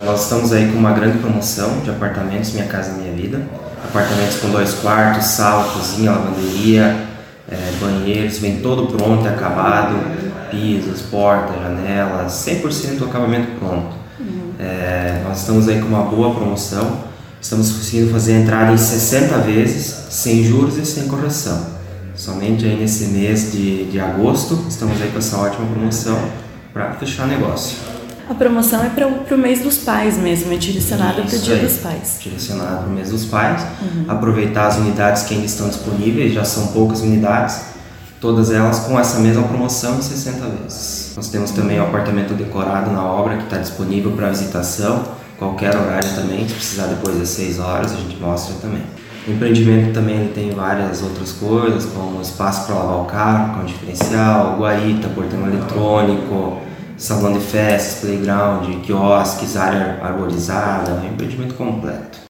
Nós estamos aí com uma grande promoção de apartamentos Minha Casa Minha Vida. Apartamentos com 2 quartos, sala, cozinha, lavanderia, banheiros, vem todo pronto e acabado, pisos, portas, janelas, 100% do acabamento pronto. Nós estamos aí com uma boa promoção, estamos conseguindo fazer a entrada em 60 vezes, sem juros e sem correção. Somente aí nesse mês de agosto, estamos aí com essa ótima promoção para fechar negócio. A promoção é para o mês dos pais mesmo, é direcionada para o Dia dos Pais. Direcionada para o mês dos pais. Aproveitar as unidades que ainda estão disponíveis, já são poucas unidades, todas elas com essa mesma promoção em 60 vezes. Nós temos também o apartamento decorado na obra que está disponível para visitação, qualquer horário também, se precisar depois das 6 horas a gente mostra também. O empreendimento também ele tem várias outras coisas, como espaço para lavar o carro, com diferencial, guarita, portão eletrônico, salão de festas, playground, quiosques, área arborizada, é um empreendimento completo.